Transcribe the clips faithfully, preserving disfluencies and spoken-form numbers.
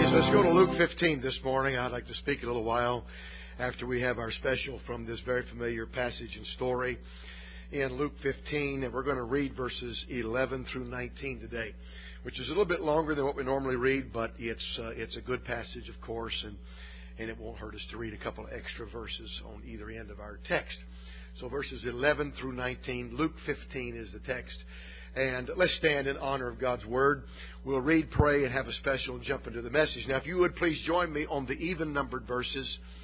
Let's go to Luke fifteen this morning. I'd like to speak a little while after we have our special from this very familiar passage and story in Luke fifteen. And we're going to read verses eleven through nineteen today, which is a little bit longer than what we normally read, but it's uh, it's a good passage, of course, and, and it won't hurt us to read a couple of extra verses on either end of our text. So verses eleven through nineteen, Luke fifteen is the text. And let's stand in honor of God's Word. We'll read, pray, and have a special jump into the message. Now, if you would please join me on the even-numbered verses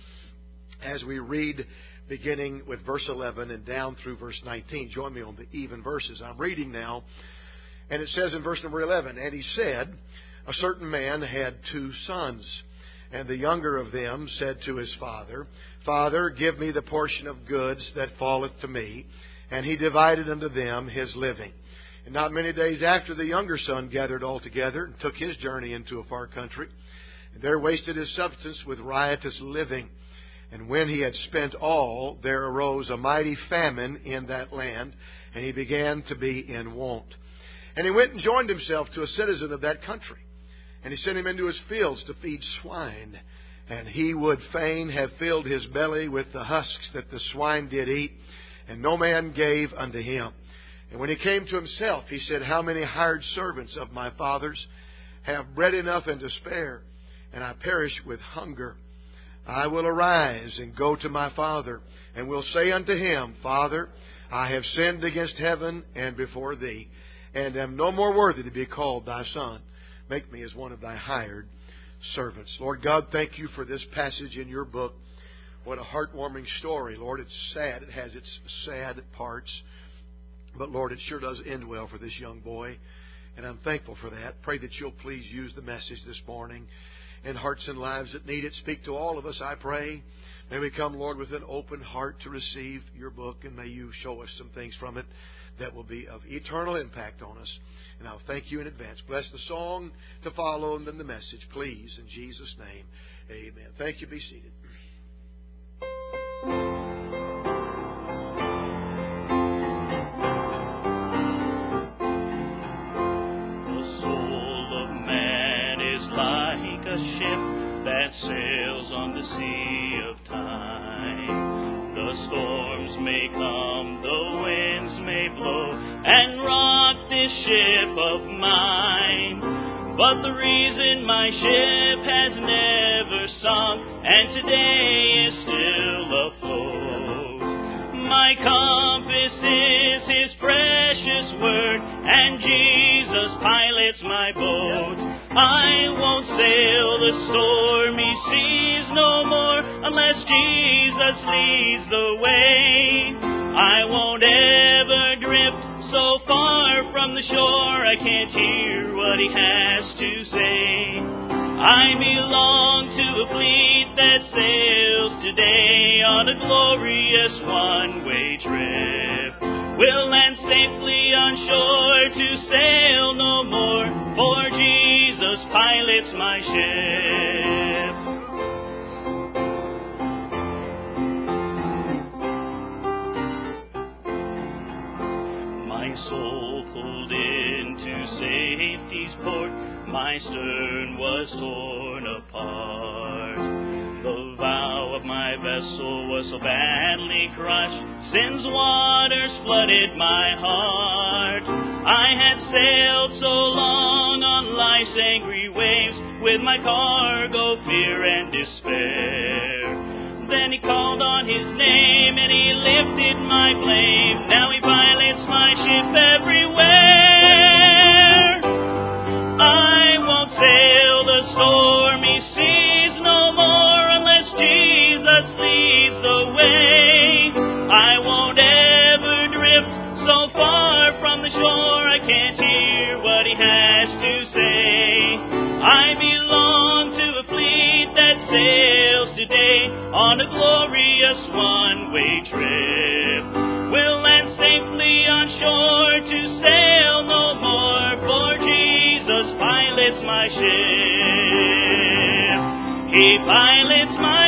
as we read beginning with verse eleven and down through verse nineteen. Join me on the even verses. I'm reading now, and it says in verse number eleven, "And he said, a certain man had two sons, and the younger of them said to his father, Father, give me the portion of goods that falleth to me. And he divided unto them his living. And not many days after, the younger son gathered all together and took his journey into a far country, and there wasted his substance with riotous living. And when he had spent all, there arose a mighty famine in that land, and he began to be in want. And he went and joined himself to a citizen of that country, and he sent him into his fields to feed swine. And he would fain have filled his belly with the husks that the swine did eat, and no man gave unto him. And when he came to himself, he said, How many hired servants of my father's have bread enough and to spare, and I perish with hunger? I will arise and go to my father, and will say unto him, Father, I have sinned against heaven and before thee, and am no more worthy to be called thy son. Make me as one of thy hired servants." Lord God, thank you for this passage in your book. What a heartwarming story. Lord, it's sad. It has its sad parts. But Lord, it sure does end well for this young boy. And I'm thankful for that. Pray that you'll please use the message this morning in hearts and lives that need it. Speak to all of us, I pray. May we come, Lord, with an open heart to receive your book. And may you show us some things from it that will be of eternal impact on us. And I'll thank you in advance. Bless the song to follow and then the message, please. In Jesus' name, amen. Thank you. Be seated. A ship that sails on the sea of time. The storms may come, the winds may blow, and rock this ship of mine. But the reason my ship has never sunk, and today is still afloat, my compass is His precious word, and Jesus pilots my boat. I won't sail the stormy seas no more unless Jesus leads the way. I won't ever drift so far from the shore I can't hear what He has to say. I belong to a fleet that sails today on a glorious one-way trip. We'll land safely on shore to sail no more, for Jesus pilots my ship. My soul pulled into safety's port, my stern was torn apart. The bow of my vessel was so badly crushed, sin's waters flooded my heart. I had sailed so long on life's angry waves, with my cargo, fear and despair. Then He called on His name, and He lifted my blame. Now He pilots my ship everywhere. I won't sail the stormy seas no more unless Jesus leads the way. I won't ever drift so far from the shore I can't hear what He has to say. I belong to a fleet that sails today on a glorious one-way trip. We'll land safely on shore to sail no more, for Jesus pilots my ship. He pilots my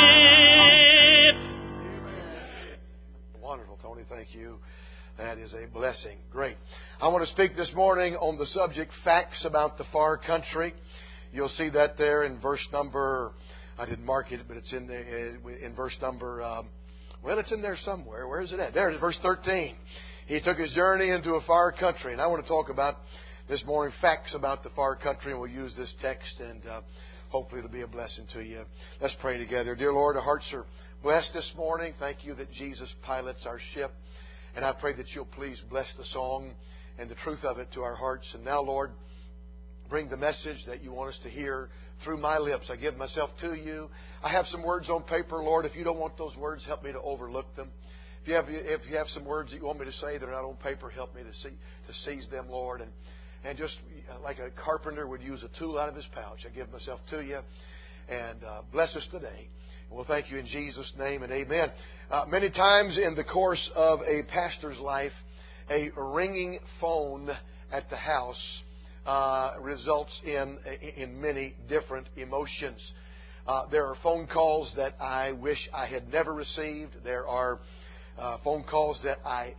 ship. Wonderful, Tony. Thank you. That is a blessing. Great. I want to speak this morning on the subject, facts about the far country. You'll see that there in verse number, I didn't mark it, but it's in the, in verse number, um, well, it's in there somewhere. Where is it at? There it is, verse thirteen. He took his journey into a far country. And I want to talk about this morning facts about the far country, and we'll use this text, and uh, hopefully it'll be a blessing to you. Let's pray together. Dear Lord, our hearts are blessed this morning. Thank you that Jesus pilots our ship. And I pray that you'll please bless the song and the truth of it to our hearts. And now, Lord, bring the message that you want us to hear through my lips. I give myself to you. I have some words on paper, Lord. If you don't want those words, help me to overlook them. If you have, if you have some words that you want me to say that are not on paper, help me to see to seize them, Lord. And and just like a carpenter would use a tool out of his pouch, I give myself to you. And uh, bless us today. And we'll thank you in Jesus' name and amen. Uh, many times in the course of a pastor's life, a ringing phone at the house uh, results in in many different emotions. Uh, there are phone calls that I wish I had never received. There are uh, phone calls that I,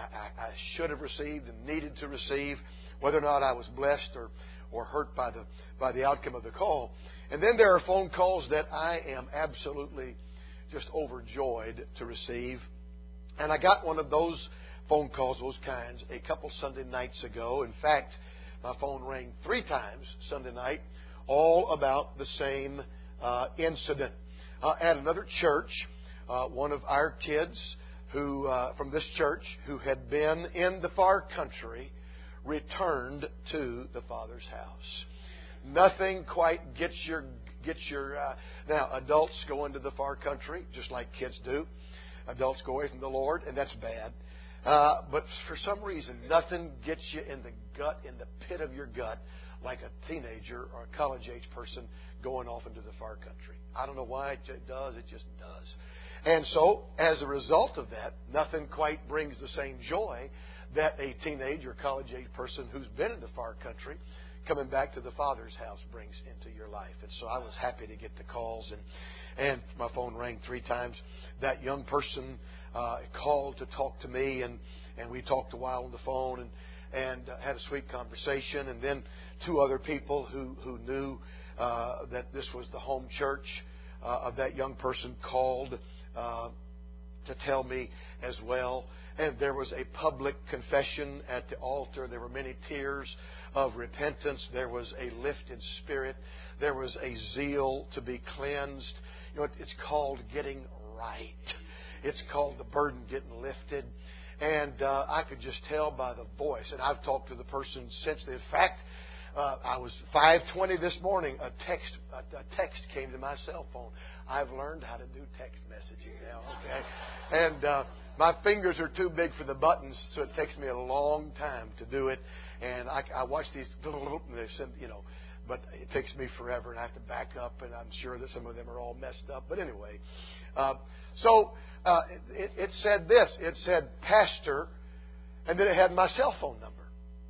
I I should have received and needed to receive, whether or not I was blessed or, or hurt by the by the outcome of the call. And then there are phone calls that I am absolutely just overjoyed to receive. And I got one of those phone calls, those kinds, a couple Sunday nights ago. In fact, my phone rang three times Sunday night, all about the same uh, incident. Uh, at another church, uh, one of our kids who uh, from this church who had been in the far country returned to the Father's house. Nothing quite gets your gets your. Uh, now, adults go into the far country just like kids do. Adults go away from the Lord, and that's bad. Uh, but for some reason, nothing gets you in the gut, in the pit of your gut, like a teenager or a college-age person going off into the far country. I don't know why it does. It just does. And so, as a result of that, nothing quite brings the same joy that a teenage or college-age person who's been in the far country coming back to the Father's house brings into your life. And so I was happy to get the calls, and, and my phone rang three times. That young person uh, called to talk to me, and, and we talked a while on the phone and, and uh, had a sweet conversation. And then two other people who, who knew uh, that this was the home church uh, of that young person called uh, to tell me as well. And there was a public confession at the altar. There were many tears of repentance. There was a lifted spirit. There was a zeal to be cleansed. You know, it's called getting right. It's called the burden getting lifted. And uh, I could just tell by the voice. And I've talked to the person since then. In fact, uh, I was five twenty this morning. A text, a, a text came to my cell phone. I've learned how to do text messaging now. Okay, and uh, my fingers are too big for the buttons, so it takes me a long time to do it. And I, I watch these, and they send, you know, but it takes me forever, and I have to back up, and I'm sure that some of them are all messed up. But anyway, uh, so uh, it, it said this. It said pastor, and then it had my cell phone number.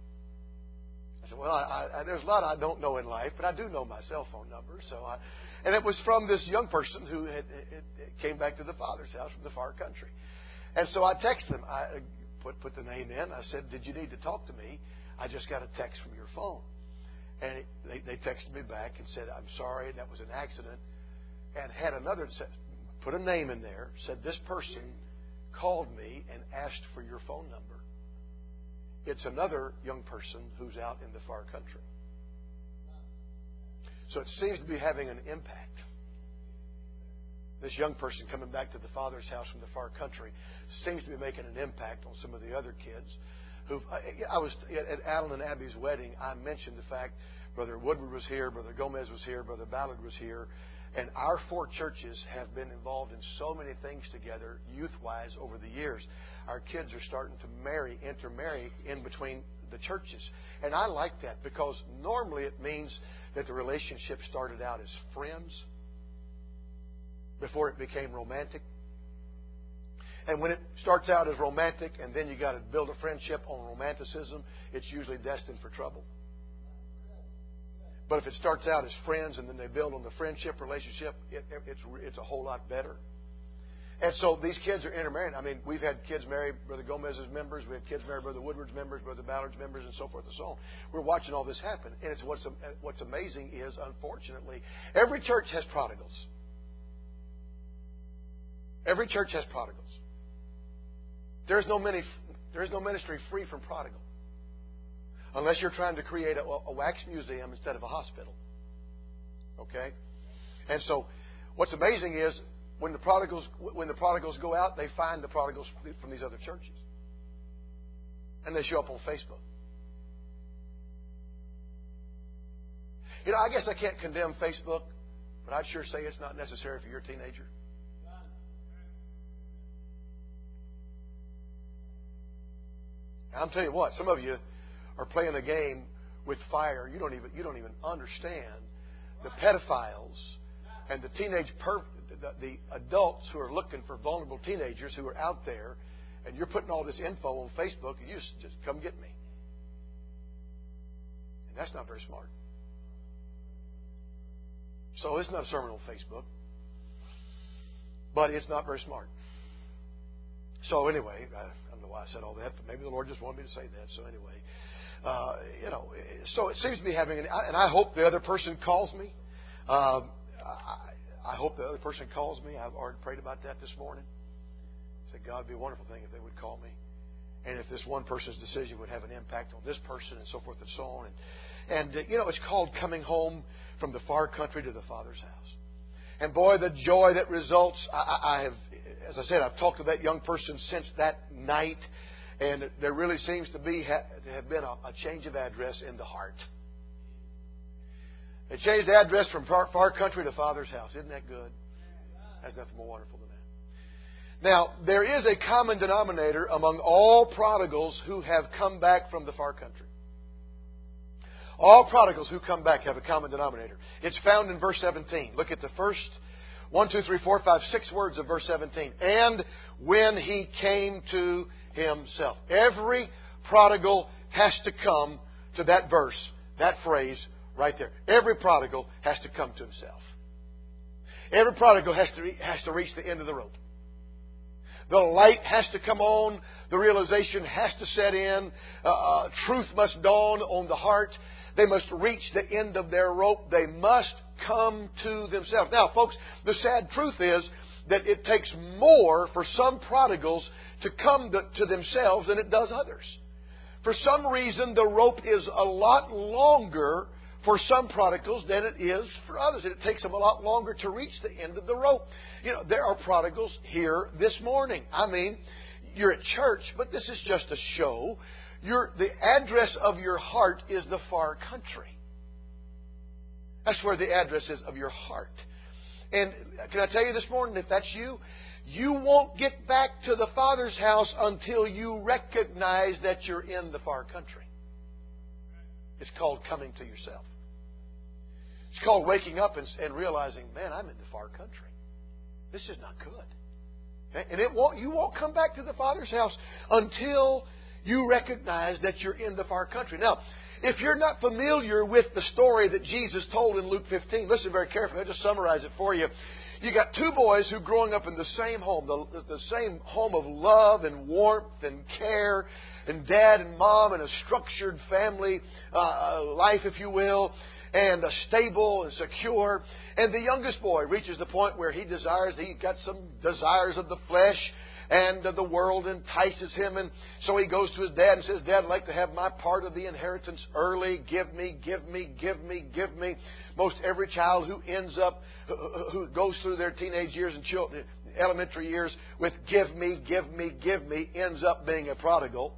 I said, well, I, I, there's a lot I don't know in life, but I do know my cell phone number. So, I, and it was from this young person who had it, it came back to the Father's house from the far country. And so I texted him. I put put the name in. I said, did you need to talk to me? I just got a text from your phone. And it, they, they texted me back and said, I'm sorry, that was an accident. And had another, put a name in there, said this person called me and asked for your phone number. It's another young person who's out in the far country. So it seems to be having an impact. This young person coming back to the Father's house from the far country seems to be making an impact on some of the other kids. Who I was at Alan and Abby's wedding. I mentioned the fact Brother Woodward was here, Brother Gomez was here, Brother Ballard was here, and our four churches have been involved in so many things together, youth-wise, over the years. Our kids are starting to marry, intermarry in between the churches, and I like that because normally it means that the relationship started out as friends before it became romantic. And when it starts out as romantic and then you got to build a friendship on romanticism, it's usually destined for trouble. But if it starts out as friends and then they build on the friendship relationship, it, it's, it's a whole lot better. And so these kids are intermarrying. I mean, we've had kids marry Brother Gomez's members. We have kids marry Brother Woodward's members, Brother Ballard's members, and so forth and so on. We're watching all this happen. And it's what's, what's amazing is, unfortunately, every church has prodigals. Every church has prodigals. There's no, many, there's no ministry free from prodigal. Unless you're trying to create a, a wax museum instead of a hospital. Okay? And so, what's amazing is, when the prodigals when the prodigals go out, they find the prodigals from these other churches. And they show up on Facebook. You know, I guess I can't condemn Facebook, but I'd sure say it's not necessary for your teenager. I'm telling you what, some of you are playing a game with fire. You don't even you don't even understand the pedophiles and the teenage perv, the, the adults who are looking for vulnerable teenagers who are out there, and you're putting all this info on Facebook, and you just, just come get me. And that's not very smart. So it's not a sermon on Facebook, but it's not very smart. So anyway, I don't know why I said all that, but maybe the Lord just wanted me to say that. So anyway, uh, you know, so it seems to be having, an, and I hope the other person calls me. Um, I, I hope the other person calls me. I've already prayed about that this morning. I said, God, it would be a wonderful thing if they would call me. And if this one person's decision would have an impact on this person and so forth and so on. And, and uh, you know, it's called coming home from the far country to the Father's house. And boy, the joy that results, I, I have, as I said, I've talked to that young person since that night. And there really seems to be to have been a, a change of address in the heart. They changed the address from far, far country to Father's house. Isn't that good? That's nothing more wonderful than that. Now, there is a common denominator among all prodigals who have come back from the far country. All prodigals who come back have a common denominator. It's found in verse seventeen. Look at the first one, two, three, four, five, six words of verse seventeen. And when he came to himself. Every prodigal has to come to that verse, that phrase right there. Every prodigal has to come to himself. Every prodigal has to, has to reach the end of the rope. The light has to come on. The realization has to set in. Uh, truth must dawn on the heart. They must reach the end of their rope. They must come to themselves. Now, folks, the sad truth is that it takes more for some prodigals to come to, to themselves than it does others. For some reason, the rope is a lot longer for some prodigals than it is for others. And it takes them a lot longer to reach the end of the rope. You know, there are prodigals here this morning. I mean, you're at church, but this is just a show. Your, the address of your heart is the far country. That's where the address is of your heart. And can I tell you this morning, if that's you, you won't get back to the Father's house until you recognize that you're in the far country. It's called coming to yourself. It's called waking up and, and realizing, man, I'm in the far country. This is not good. And it won't, you won't come back to the Father's house until you recognize that you're in the far country. Now, if you're not familiar with the story that Jesus told in Luke fifteen, listen very carefully. I'll just summarize it for you. You got two boys who growing up in the same home, the, the same home of love and warmth and care, and dad and mom and a structured family uh, life, if you will, and a stable and secure. And the youngest boy reaches the point where he desires, he got some desires of the flesh, and the world entices him. And so he goes to his dad and says, Dad, I'd like to have my part of the inheritance early. Give me, give me, give me, give me. Most every child who ends up, who goes through their teenage years and children, elementary years with give me, give me, give me, ends up being a prodigal.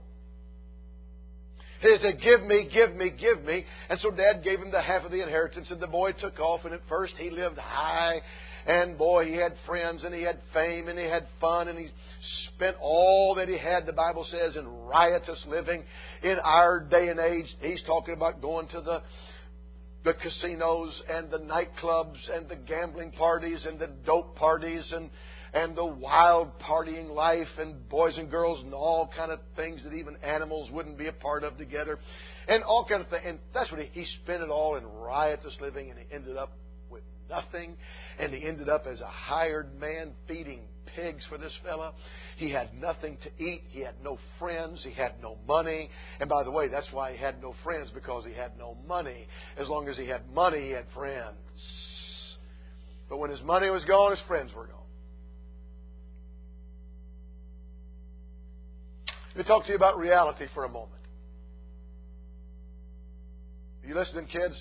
He said, give me, give me, give me. And so Dad gave him the half of the inheritance, and the boy took off. And at first he lived high. And boy, he had friends, and he had fame, and he had fun, and he spent all that he had, the Bible says, in riotous living. In our day and age, he's talking about going to the the casinos and the nightclubs and the gambling parties and the dope parties and and the wild partying life and boys and girls and all kind of things that even animals wouldn't be a part of together. And all kind of things. And that's what he, he spent it all in riotous living, and he ended up with nothing. And he ended up as a hired man feeding pigs for this fella. He had nothing to eat. He had no friends. He had no money. And by the way, that's why he had no friends, because he had no money. As long as he had money, he had friends. But when his money was gone, his friends were gone. Let me talk to you about reality for a moment. Are you listening, kids?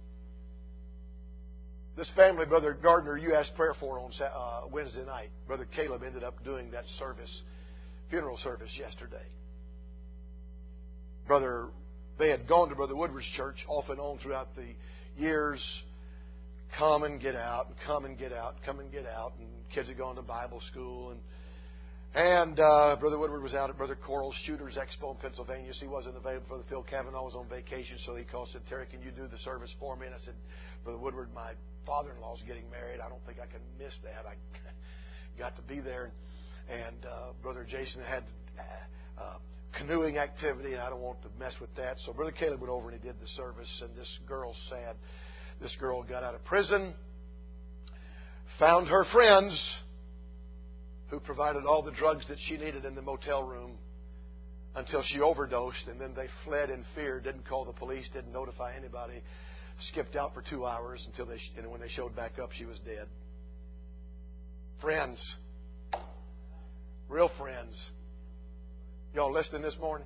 This family, Brother Gardner, you asked prayer for on uh, Wednesday night. Brother Caleb ended up doing that service, funeral service yesterday. Brother, they had gone to Brother Woodward's church off and on throughout the years. Come and get out, and come and get out, come and get out. And kids had gone to Bible school. And and uh, Brother Woodward was out at Brother Coral's Shooters Expo in Pennsylvania. So he wasn't available for the Phil Kavanaugh was on vacation. So he called and said, Terry, can you do the service for me? And I said, Brother Woodward, my father-in-law's getting married. I don't think I can miss that. I got to be there. And uh, Brother Jason had uh, canoeing activity, and I don't want to mess with that. So Brother Caleb went over and he did the service. And this girl's sad. This girl got out of prison, found her friends who provided all the drugs that she needed in the motel room until she overdosed, and then they fled in fear, didn't call the police, didn't notify anybody, skipped out for two hours until they, and when they showed back up, she was dead. Friends. Real friends. Y'all listening this morning?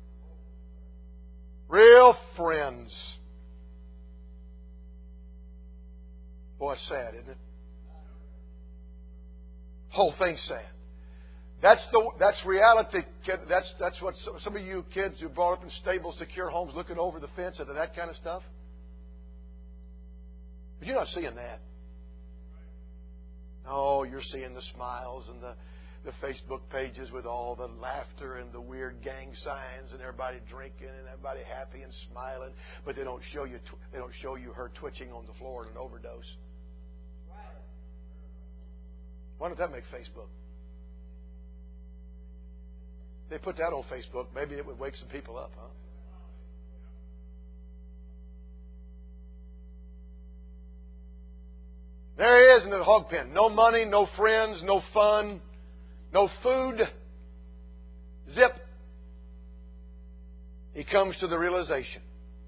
Real friends. Boy, it's sad, isn't it? Whole thing's sad. That's the that's reality, kid. That's that's what some, some of you kids who brought up in stable, secure homes, looking over the fence into that kind of stuff. But you're not seeing that. No, you're seeing the smiles and the the Facebook pages with all the laughter and the weird gang signs and everybody drinking and everybody happy and smiling. But they don't show you tw- they don't show you her twitching on the floor in an overdose. Why don't that make Facebook? They put that on Facebook. Maybe it would wake some people up, huh? There he is in the hog pen. No money, no friends, no fun, no food. Zip. He comes to the realization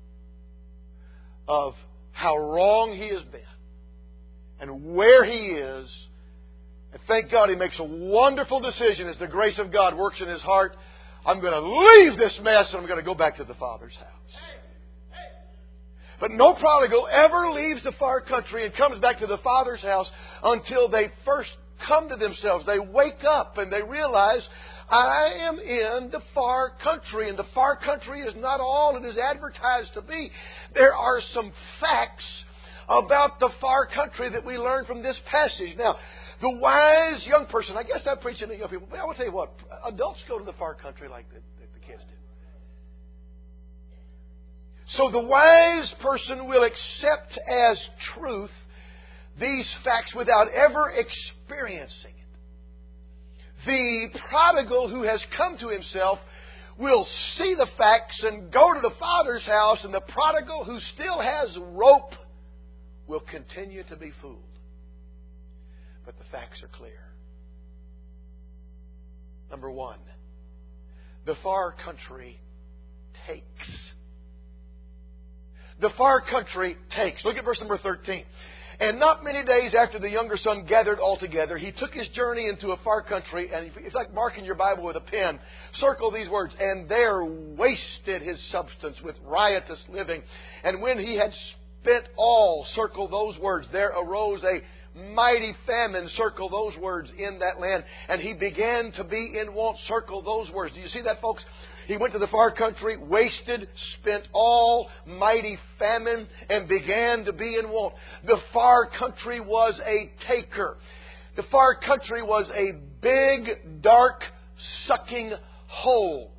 of how wrong he has been and where he is. And thank God he makes a wonderful decision as the grace of God works in his heart. I'm going to leave this mess and I'm going to go back to the Father's house. But no prodigal ever leaves the far country and comes back to the Father's house until they first come to themselves. They wake up and they realize, I am in the far country. And the far country is not all it is advertised to be. There are some facts about the far country that we learn from this passage. Now, the wise young person, I guess I'm preaching to young people, but I will tell you what, adults go to the far country like the, the, the kids do. So the wise person will accept as truth these facts without ever experiencing it. The prodigal who has come to himself will see the facts and go to the Father's house, and the prodigal who still has rope will continue to be fooled. But the facts are clear. Number one, the far country takes. The far country takes. Look at verse number thirteen. And not many days after the younger son gathered all together, he took his journey into a far country, and it's like marking your Bible with a pen. Circle these words. And there wasted his substance with riotous living. And when he had spent all, circle those words, there arose a mighty famine, circle those words, in that land. And he began to be in want, circle those words. Do you see that, folks? He went to the far country, wasted, spent all, mighty famine, and began to be in want. The far country was a taker. The far country was a big, dark, sucking hole.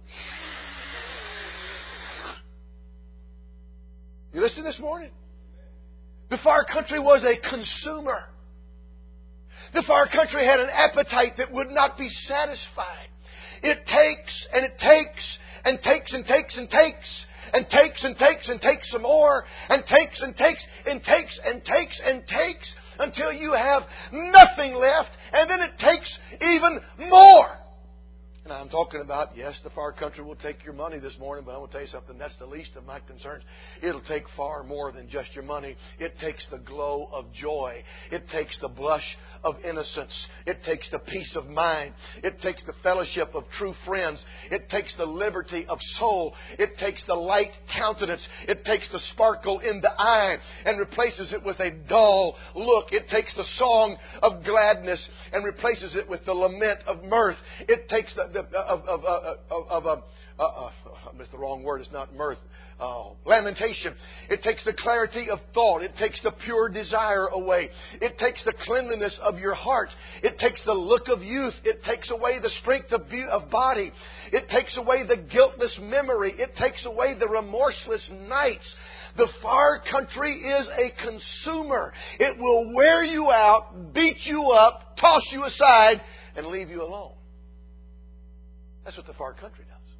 You listen this morning? The far country was a consumer. The far country had an appetite that would not be satisfied. It takes and it takes and takes and takes and takes and takes and takes and takes some more and takes and takes and takes and takes and takes until you have nothing left, and then it takes even more. And I'm talking about, yes, the far country will take your money this morning, but I'm going to tell you something, that's the least of my concerns. It'll take far more than just your money. It takes the glow of joy. It takes the blush of innocence. It takes the peace of mind. It takes the fellowship of true friends. It takes the liberty of soul. It takes the light countenance. It takes the sparkle in the eye and replaces it with a dull look. It takes the song of gladness and replaces it with the lament of mirth. It takes the, the of of of, of, of uh, uh, I missed the wrong word. It's not mirth. Oh, lamentation. It takes the clarity of thought. It takes the pure desire away. It takes the cleanliness of your heart. It takes the look of youth. It takes away the strength of, be- of body. It takes away the guiltless memory. It takes away the remorseless nights. The far country is a consumer. It will wear you out, beat you up, toss you aside, and leave you alone. That's what the far country does.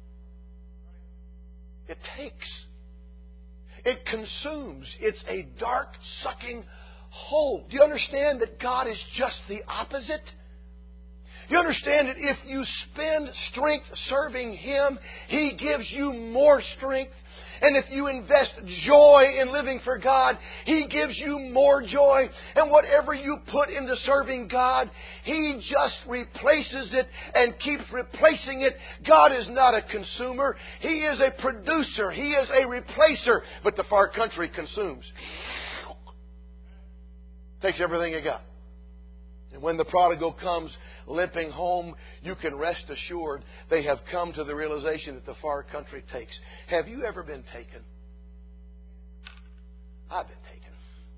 It takes. It consumes. It's a dark, sucking hole. Do you understand that God is just the opposite? You understand that if you spend strength serving Him, He gives you more strength. And if you invest joy in living for God, He gives you more joy. And whatever you put into serving God, He just replaces it and keeps replacing it. God is not a consumer. He is a producer. He is a replacer. But the far country consumes. Takes everything you got. And when the prodigal comes limping home, you can rest assured they have come to the realization that the far country takes. Have you ever been taken? I've been taken.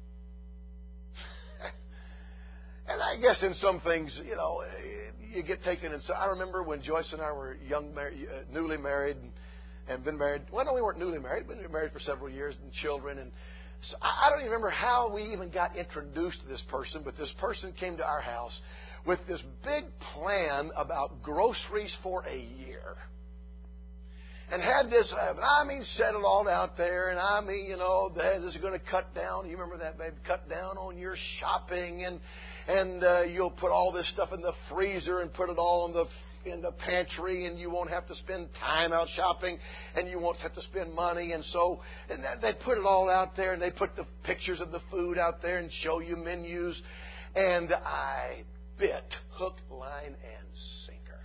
And I guess in some things, you know, you get taken. And so I remember when Joyce and I were young, married, uh, newly married, and, and been married. Well, no, we weren't newly married, but we were married for several years and children. And so I don't even remember how we even got introduced to this person, but this person came to our house with this big plan about groceries for a year. And had this, I mean, set it all out there. And I mean, you know, this is going to cut down. You remember that, baby? Cut down on your shopping. And and uh, you'll put all this stuff in the freezer and put it all in the in the pantry, and you won't have to spend time out shopping, and you won't have to spend money. And so and they put it all out there, and they put the pictures of the food out there and show you menus. And I bit hook, line, and sinker.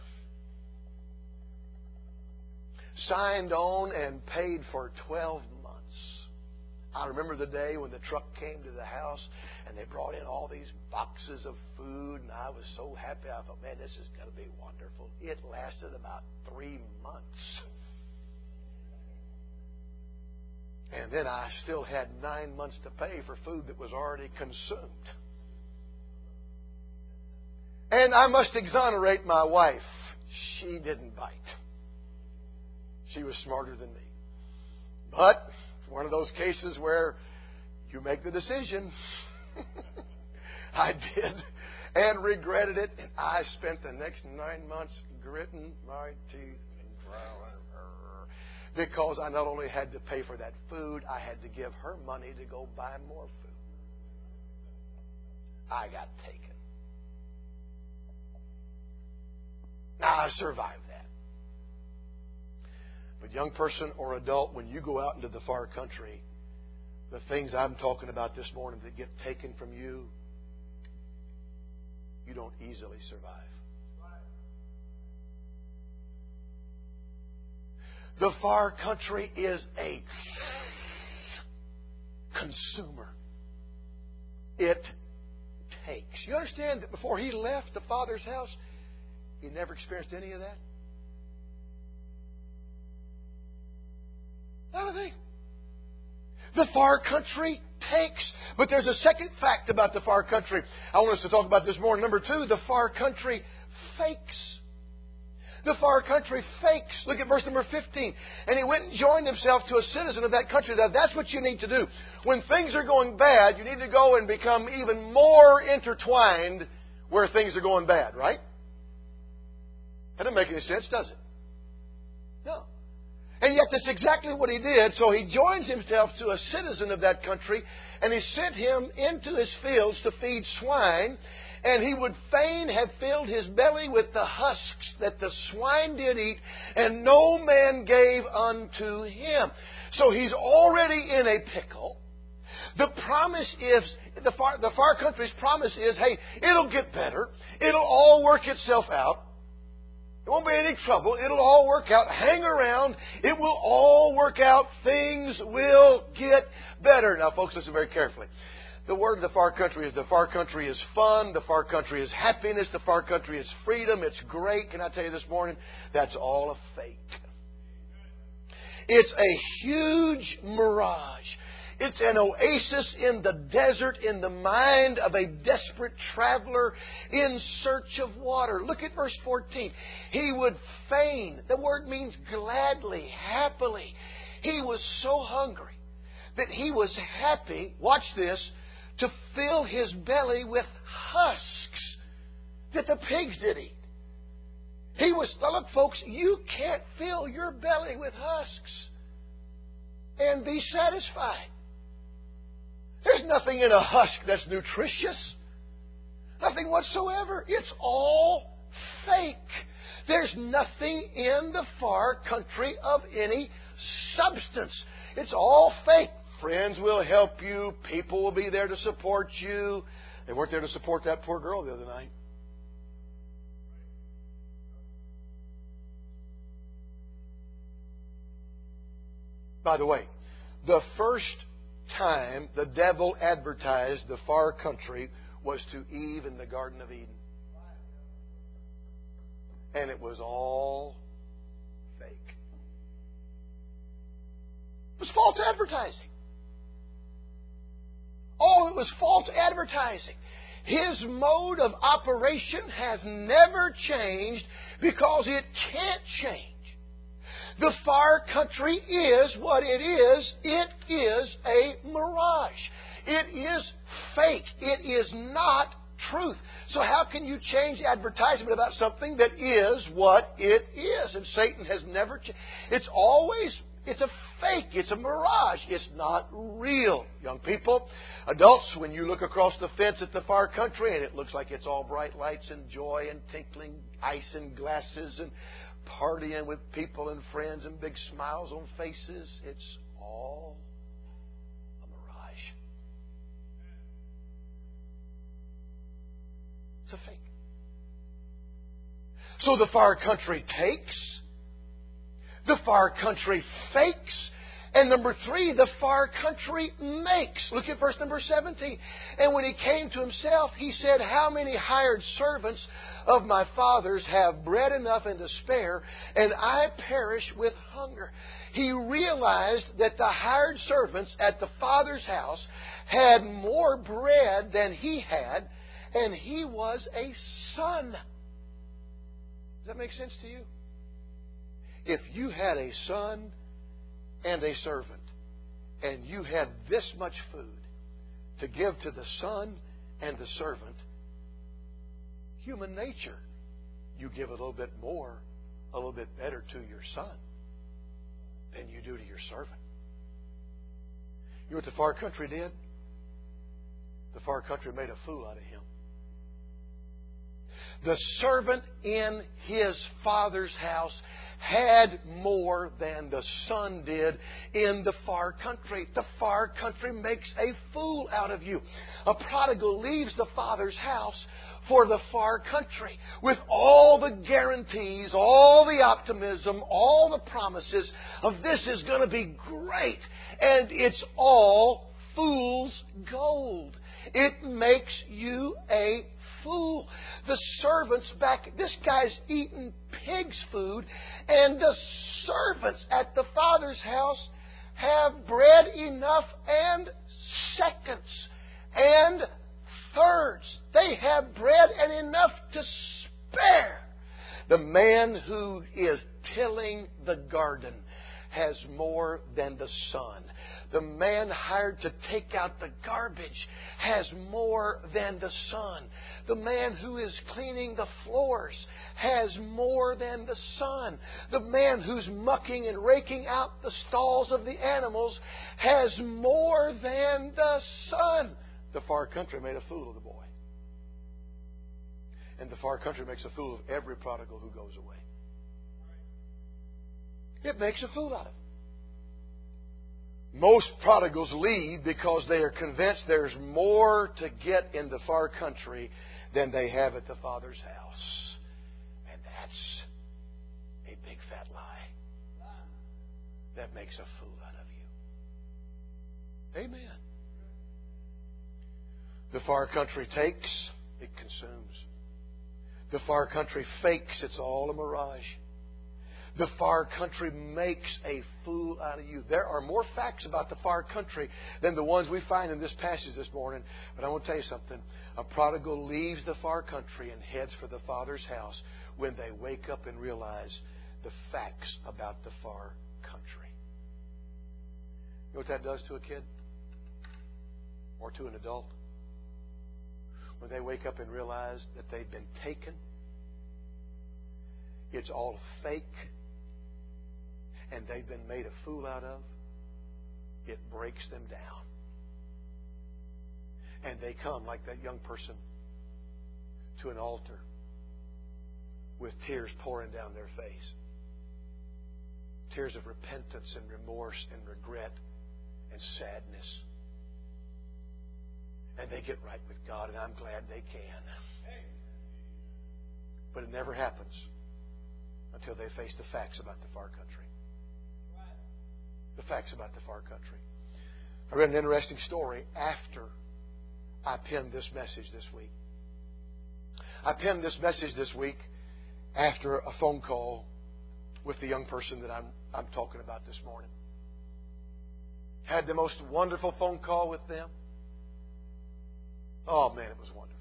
Signed on and paid for twelve months. I remember the day when the truck came to the house and they brought in all these boxes of food, and I was so happy. I thought, man, this is going to be wonderful. It lasted about three months. And then I still had nine months to pay for food that was already consumed. And I must exonerate my wife. She didn't bite. She was smarter than me. But it's one of those cases where you make the decision. I did. And regretted it. And I spent the next nine months gritting my teeth and growling. Because I not only had to pay for that food, I had to give her money to go buy more food. I got taken. Now, I survived that. But young person or adult, when you go out into the far country, the things I'm talking about this morning that get taken from you, you don't easily survive. The far country is a consumer. It takes. You understand that before he left the Father's house, he never experienced any of that? Not a thing. The far country takes. But there's a second fact about the far country I want us to talk about this morning. Number two, the far country fakes. The far country fakes. Look at verse number fifteen. And he went and joined himself to a citizen of that country. Now, that's what you need to do. When things are going bad, you need to go and become even more intertwined where things are going bad, right? That doesn't make any sense, does it? No. And yet that's exactly what he did. So he joins himself to a citizen of that country, and he sent him into his fields to feed swine. And he would fain have filled his belly with the husks that the swine did eat, and no man gave unto him. So he's already in a pickle. The promise is, the far, the far country's promise is, hey, it'll get better. It'll all work itself out. There won't be any trouble. It'll all work out. Hang around. It will all work out. Things will get better. Now, folks, listen very carefully. The word of the far country is the far country is fun. The far country is happiness. The far country is freedom. It's great. Can I tell you this morning? That's all a fake. It's a huge mirage. It's an oasis in the desert in the mind of a desperate traveler in search of water. Look at verse fourteen. He would fain. The word means gladly, happily. He was so hungry that he was happy, watch this, to fill his belly with husks that the pigs did eat. He was, look folks, you can't fill your belly with husks and be satisfied. There's nothing in a husk that's nutritious. Nothing whatsoever. It's all fake. There's nothing in the far country of any substance. It's all fake. Friends will help you. People will be there to support you. They weren't there to support that poor girl the other night. By the way, the first time the devil advertised the far country was to Eve in the Garden of Eden. And it was all fake. It was false advertising. Oh, it was false advertising. His mode of operation has never changed because it can't change. The far country is what it is. It is a mirage. It is fake. It is not truth. So how can you change advertisement about something that is what it is? And Satan has never changed. It's always, it's a fake. It's a mirage. It's not real. Young people, adults, when you look across the fence at the far country and it looks like it's all bright lights and joy and tinkling ice in glasses and partying with people and friends and big smiles on faces, it's all a mirage. It's a fake. So the far country takes, the far country fakes, and number three, the far country makes. Look at verse number seventeen. And when he came to himself, he said, how many hired servants of my father's have bread enough and to spare, and I perish with hunger? He realized that the hired servants at the father's house had more bread than he had, and he was a son. Does that make sense to you? If you had a son and a servant, and you had this much food to give to the son and the servant, human nature, you give a little bit more, a little bit better to your son than you do to your servant. You know what the far country did? The far country made a fool out of him. The servant in his father's house had more than the son did in the far country. The far country makes a fool out of you. A prodigal leaves the father's house for the far country with all the guarantees, all the optimism, all the promises of this is going to be great. And it's all fool's gold. It makes you a fool. The servants back, this guy's eating pig's food, and the servants at the father's house have bread enough and seconds and thirds. They have bread and enough to spare. The man who is tilling the garden has more than the son. The man hired to take out the garbage has more than the son. The man who is cleaning the floors has more than the son. The man who's mucking and raking out the stalls of the animals has more than the son. The far country made a fool of the boy. And the far country makes a fool of every prodigal who goes away. It makes a fool out of him. Most prodigals leave because they are convinced there's more to get in the far country than they have at the Father's house. And that's a big fat lie. That makes a fool out of you. Amen. The far country takes, it consumes. The far country fakes, it's all a mirage. The far country makes a fool out of you. There are more facts about the far country than the ones we find in this passage this morning. But I want to tell you something. A prodigal leaves the far country and heads for the Father's house when they wake up and realize the facts about the far country. You know what that does to a kid? Or to an adult? When they wake up and realize that they've been taken, it's all fake, and they've been made a fool out of, it breaks them down. And they come, like that young person, to an altar with tears pouring down their face. Tears of repentance and remorse and regret and sadness. And they get right with God, and I'm glad they can. But it never happens until they face the facts about the far country. The facts about the far country. I read an interesting story after I penned this message this week. I penned this message this week after a phone call with the young person that I'm, I'm talking about this morning. Had the most wonderful phone call with them. Oh, man, it was wonderful.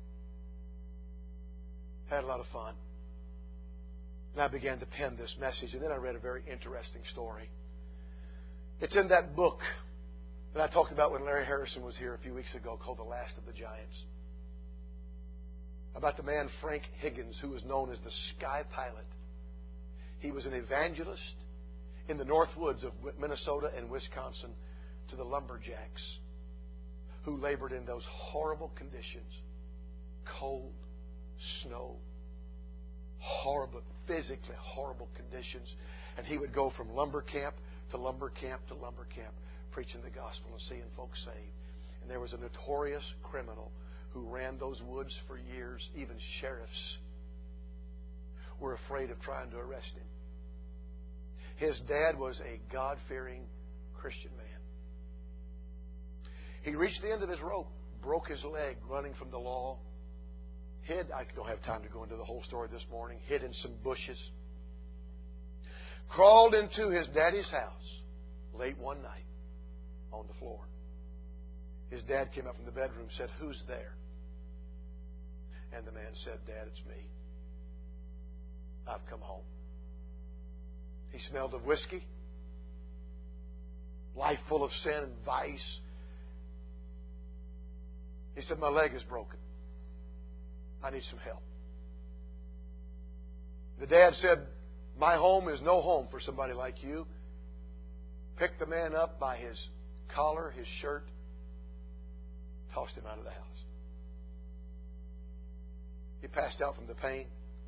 Had a lot of fun. And I began to pen this message, and then I read a very interesting story. It's in that book that I talked about when Larry Harrison was here a few weeks ago called The Last of the Giants. About the man Frank Higgins, who was known as the Sky Pilot. He was an evangelist in the North Woods of Minnesota and Wisconsin to the lumberjacks who labored in those horrible conditions. Cold, snow, horrible, physically horrible conditions. And he would go from lumber camp to lumber camp to lumber camp, preaching the gospel and seeing folks saved. And there was a notorious criminal who ran those woods for years. Even sheriffs were afraid of trying to arrest him. His dad was a God-fearing Christian man. He reached the end of his rope, broke his leg running from the law, hid, I don't have time to go into the whole story this morning, hid in some bushes, crawled into his daddy's house late one night on the floor. His dad came up from the bedroom and said, "Who's there?" And the man said, "Dad, it's me. I've come home." He smelled of whiskey, life full of sin and vice. He said, "My leg is broken. I need some help." The dad said, "My home is no home for somebody like you." Picked the man up by his collar, his shirt, tossed him out of the house. He passed out from the pain.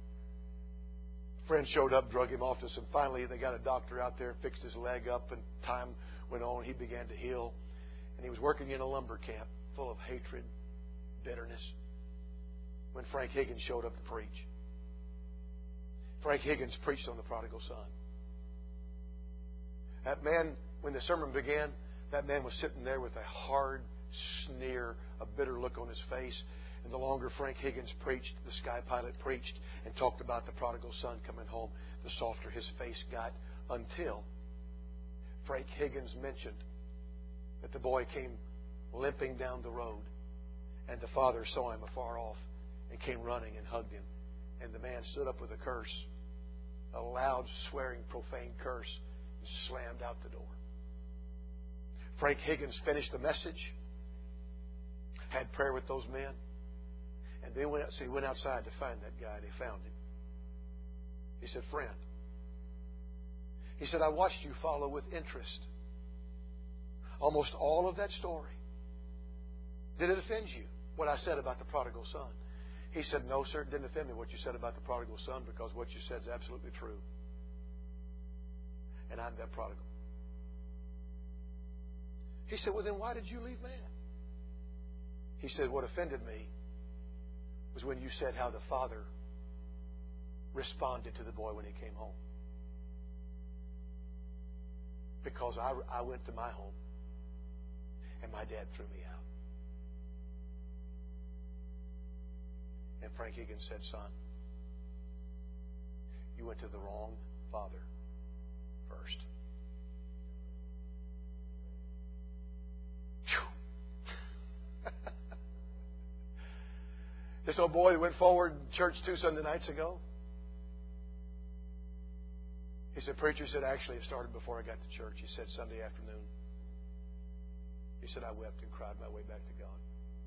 A friend showed up, drug him off to some. Finally, they got a doctor out there, fixed his leg up, and time went on. He began to heal. And he was working in a lumber camp full of hatred, bitterness, when Frank Higgins showed up to preach. Frank Higgins preached on the prodigal son. That man, when the sermon began, that man was sitting there with a hard sneer, a bitter look on his face. And the longer Frank Higgins preached, the Sky Pilot preached and talked about the prodigal son coming home, the softer his face got, until Frank Higgins mentioned that the boy came limping down the road, and the father saw him afar off and came running and hugged him. And the man stood up with a curse, a loud, swearing, profane curse, and and slammed out the door. Frank Higgins finished the message, had prayer with those men, and then went out, so he went outside to find that guy, and he found him. He said, "Friend," he said, "I watched you follow with interest almost all of that story. Did it offend you, what I said about the prodigal son?" He said, "No, sir, it didn't offend me what you said about the prodigal son, because what you said is absolutely true. And I'm that prodigal." He said, "Well, then why did you leave mad?" He said, "What offended me was when you said how the father responded to the boy when he came home. Because I, I went to my home and my dad threw me out." And Frank Higgins said, "Son, you went to the wrong father first." This old boy that went forward in church two Sunday nights ago, he said, "Preacher," said, "actually it started before I got to church." He said, "Sunday afternoon," he said, "I wept and cried my way back to God."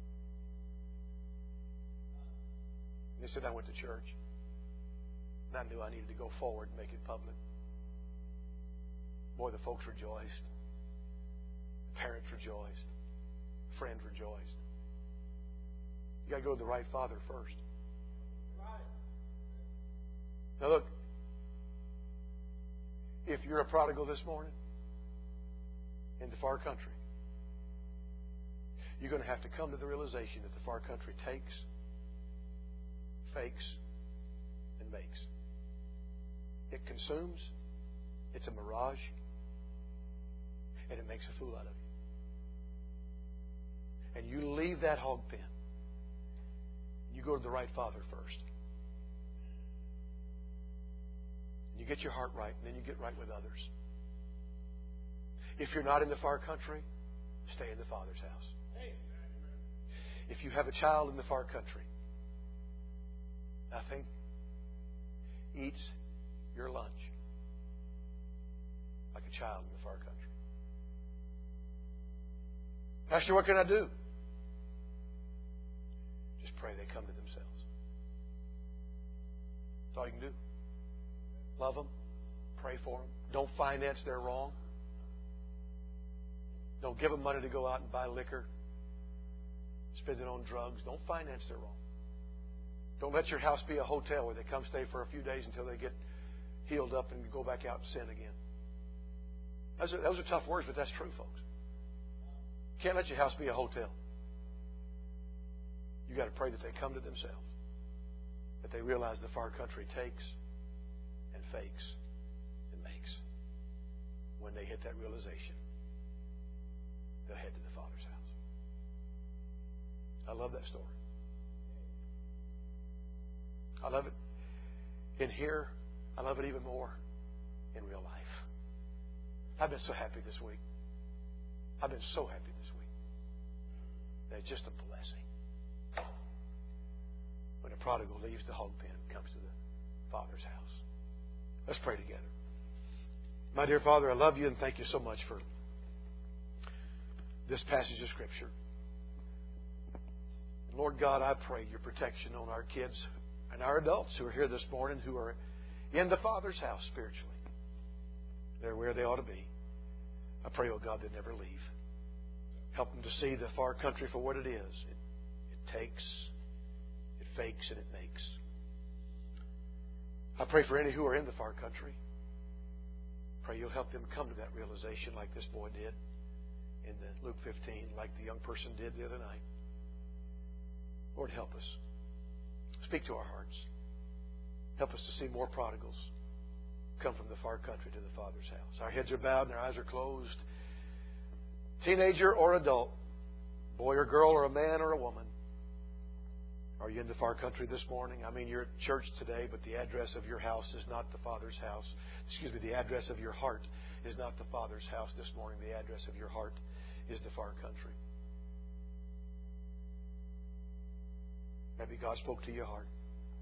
And he said, "I went to church, and I knew I needed to go forward and make it public." Boy, the folks rejoiced. The parents rejoiced. The friend rejoiced. You got to go to the right father first. Now look, if you're a prodigal this morning in the far country, you're going to have to come to the realization that the far country takes, fakes, and makes. It consumes. It's a mirage. And it makes a fool out of you. And you leave that hog pen. You go to the right father first. And you get your heart right, and then you get right with others. If you're not in the far country, stay in the Father's house. If you have a child in the far country, nothing eats your lunch like a child in the far country. "Pastor, what can I do?" Just pray they come to themselves. That's all you can do. Love them. Pray for them. Don't finance their wrong. Don't give them money to go out and buy liquor. Spend it on drugs. Don't finance their wrong. Don't let your house be a hotel where they come stay for a few days until they get healed up and go back out and sin again. Those are, those are tough words, but that's true, folks. You can't let your house be a hotel. You got to pray that they come to themselves, that they realize the far country takes and fakes and makes. When they hit that realization, they'll head to the Father's house. I love that story. I love it in here. I love it even more in real life. I've been so happy this week. I've been so happy this week. That it's just a blessing. When a prodigal leaves the hog pen and comes to the Father's house. Let's pray together. My dear Father, I love you and thank you so much for this passage of Scripture. And Lord God, I pray your protection on our kids and our adults who are here this morning, who are in the Father's house spiritually. They're where they ought to be. I pray, oh God, they never leave. Help them to see the far country for what it is. It, it takes, it fakes, and it makes. I pray for any who are in the far country. Pray you'll help them come to that realization like this boy did in the Luke fifteen, like the young person did the other night. Lord, help us. Speak to our hearts. Help us to see more prodigals come from the far country to the Father's house. Our heads are bowed and our eyes are closed. Teenager or adult, boy or girl or a man or a woman, are you in the far country this morning? I mean, you're at church today, but the address of your house is not the Father's house. Excuse me, the address of your heart is not the Father's house this morning. The address of your heart is the far country. Maybe God spoke to your heart.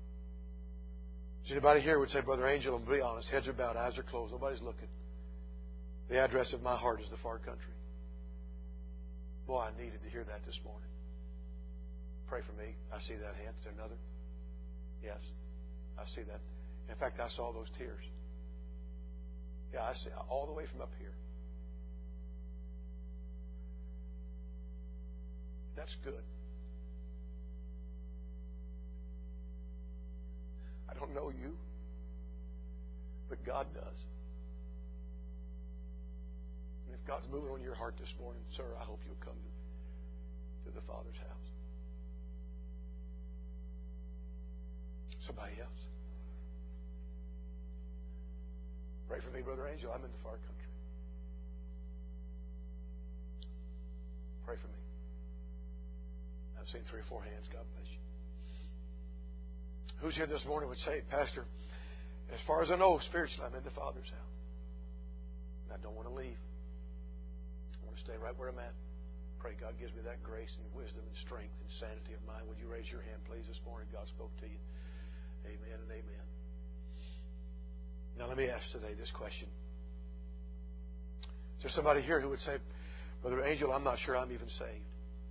Is anybody here would say, Brother Angel, and be honest, heads are bowed, eyes are closed, nobody's looking. The address of my heart is the far country. Boy, I needed to hear that this morning. Pray for me. I see that hand. Is there another? Yes, I see that. In fact, I saw those tears. Yeah, I see all the way from up here. That's good. I don't know you, but God does. And if God's moving on your heart this morning, sir, I hope you'll come to, to the Father's house. Somebody else. Pray for me, Brother Angel. I'm in the far country. Pray for me. I've seen three or four hands. God bless you. Who's here this morning would say, Pastor, as far as I know, spiritually, I'm in the Father's house. And I don't want to leave. I want to stay right where I'm at. Pray God gives me that grace and wisdom and strength and sanity of mind. Would you raise your hand, please, this morning? God spoke to you. Amen and amen. Now let me ask today this question. Is there somebody here who would say, Brother Angel, I'm not sure I'm even saved.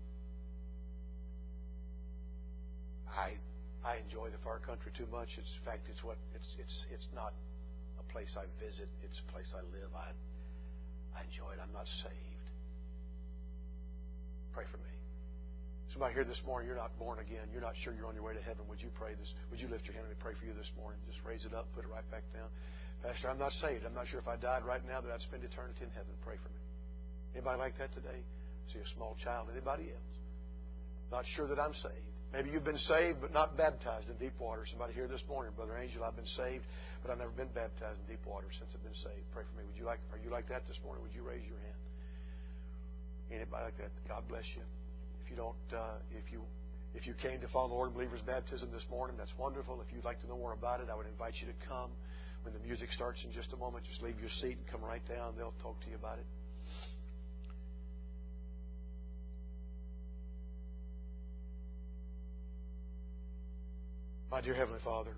I I enjoy the far country too much. It's, in fact, it's what it's it's it's not a place I visit. It's a place I live. I I enjoy it. I'm not saved. Pray for me. Somebody here this morning, you're not born again. You're not sure you're on your way to heaven. Would you pray this? Would you lift your hand and pray for you this morning? Just raise it up, put it right back down. Pastor, I'm not saved. I'm not sure if I died right now that I'd spend eternity in heaven. Pray for me. Anybody like that today? I see a small child. Anybody else? Not sure that I'm saved. Maybe you've been saved but not baptized in deep water. Somebody here this morning, Brother Angel, I've been saved, but I've never been baptized in deep water since I've been saved. Pray for me. Would you like? Are you like that this morning? Would you raise your hand? Anybody like that? God bless you. If you don't, uh, if you if you came to follow the Lord in believer's baptism this morning, that's wonderful. If you'd like to know more about it, I would invite you to come when the music starts in just a moment. Just leave your seat and come right down. They'll talk to you about it. My dear Heavenly Father,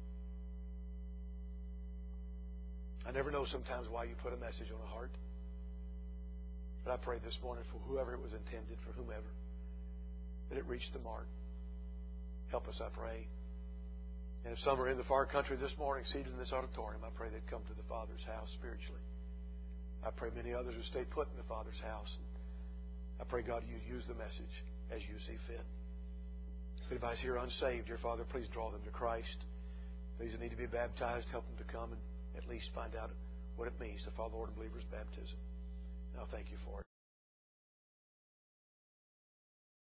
I never know sometimes why you put a message on a heart. But I pray this morning for whoever it was intended, for whomever, that it reached the mark. Help us, I pray. And if some are in the far country this morning, seated in this auditorium, I pray they'd come to the Father's house spiritually. I pray many others would stay put in the Father's house. I pray, God, you use the message as you see fit. If anybody's here unsaved, dear Father, please draw them to Christ. Those that need to be baptized, help them to come and at least find out what it means to follow the Lord in believer's baptism. And I'll thank you for it.